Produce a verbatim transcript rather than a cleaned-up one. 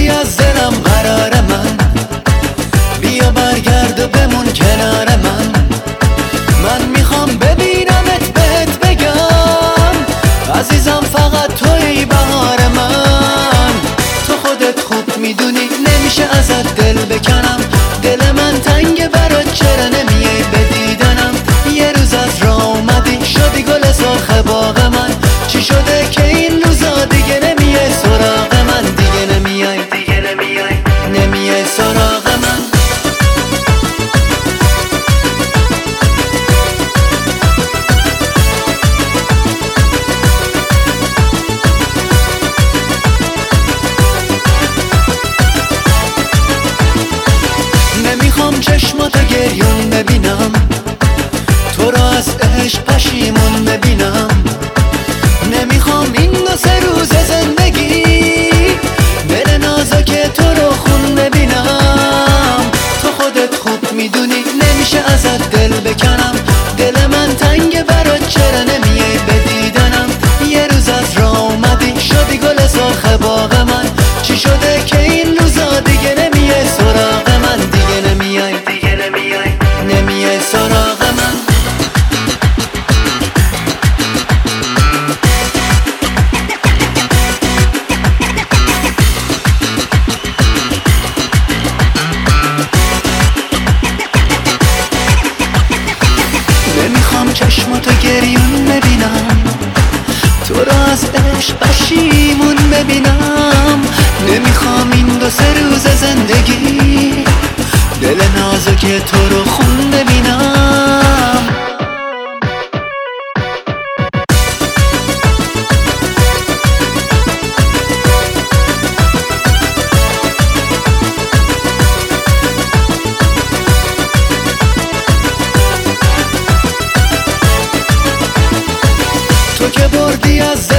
بردی از دلم قرار من، بیا برگرد و بمون کنار من. من میخوام ببینمت بهت بگم عزیزم فقط توی بهار من. تو خودت خوب میدونی نمیشه ازت دل بکنم، دل من تنگ برات چرا نمیای به دیدنم. یه روز از راه اومدی شدی گل سرخ باغ من، چی شده که این روزا دیگه نمیای سراغ من؟ دیگه نمیای دیگه نمیای نمیای سراغ من. نمیخوام چشماتو گریون ببینم، تو رو از عشق پشیمون ببینم. نمیخوام این دو سه روز زندگی دل نازک تو رو خون ببینم. تو خودت خوب میدونی نمیشه ازت دل بکنم، دل من تنگ برات چرا نمیای به دیدنم. یه روز از راه اومدی شدی گل سرخ باغ من، چی شده که این روزا دیگه نمیای سراغ من؟ دیگه نمیای دیگه نمیای نمیای سراغ من. نمیخوام چشماتو گریون ببینم، تو رو از عشق پشیمون ببینم. نمیخوام این دو سه روز زندگی دل نازک تو رو خون ببینم. تو که بردی از